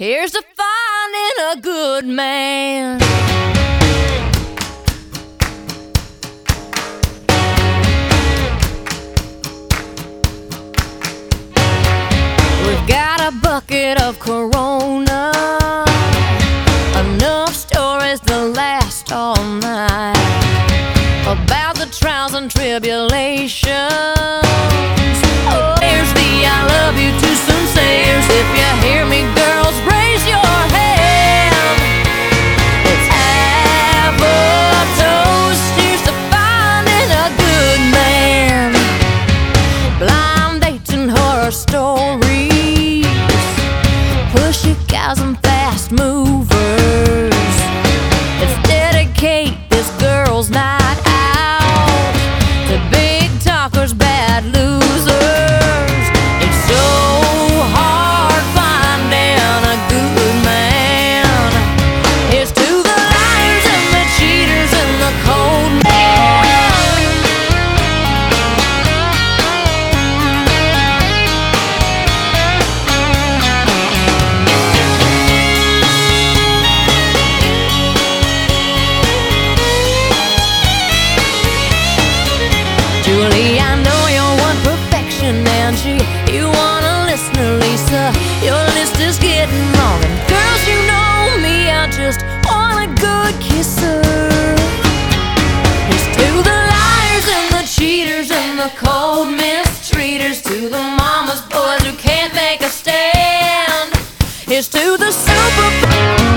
Here's to finding a good man. We've got a bucket of Corona, enough stories to last all night, about the trials and tribulations. Oh, here's the I love you to sinceres. If you hear me, girls, raise your hand. Let's have a toast. Here's to finding a good man. Blind dates and horror stories, pushy guys and fast movers. Let's dedicate this girls' night out to big talkers, bad losers. It's so hard finding a good man. Here's to the liars and the cheaters and the cold men. Julie, I know you want perfection, Angie. You want a listener, Lisa. Your list is getting long. And girls, you know me, I just want a good kisser. Here's to the liars and the cheaters and the cold mistreaters. To the mama's boys who can't make a stand. Here's to the super